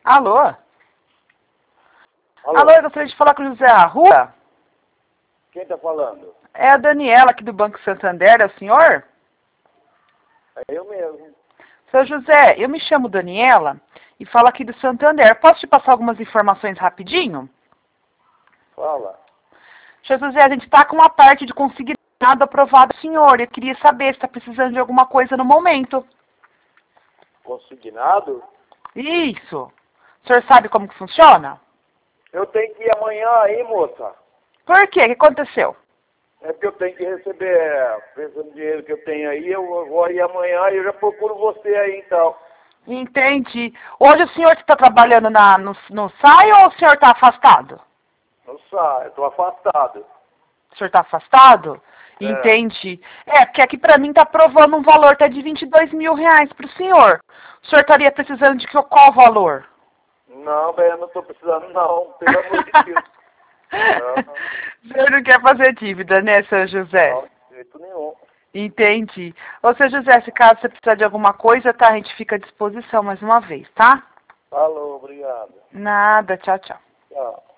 Alô? Alô? Alô, eu gostaria de falar com o José Arrua. Quem tá falando? É a Daniela aqui do Banco Santander, é o senhor? É eu mesmo. Seu José, eu me chamo Daniela e falo aqui do Santander. Posso te passar algumas informações rapidinho? Fala. Seu José, a gente está com uma parte de consignado aprovado, senhor. Eu queria saber se está precisando de alguma coisa no momento. Consignado? Isso. O senhor sabe como que funciona? Eu tenho que ir amanhã aí, moça. Por quê? O que aconteceu? É porque eu tenho que receber, pensando no dinheiro que eu tenho aí, eu vou aí amanhã e eu já procuro você aí então. Entendi. Hoje o senhor está trabalhando no SAI ou o senhor está afastado? Não sai, eu tô afastado. O senhor está afastado? É. Entendi. É, porque aqui para mim está provando um valor até de R$22 mil para o senhor. O senhor estaria precisando de qual valor? Não, bem, eu não tô precisando não, pelo amor de Deus. Não. O senhor não quer fazer dívida, né, seu José? Não, de jeito nenhum. Entendi. Ô, seu José, se caso você precisar de alguma coisa, tá? A gente fica à disposição mais uma vez, tá? Falou, obrigado. Nada, tchau, tchau. Tchau.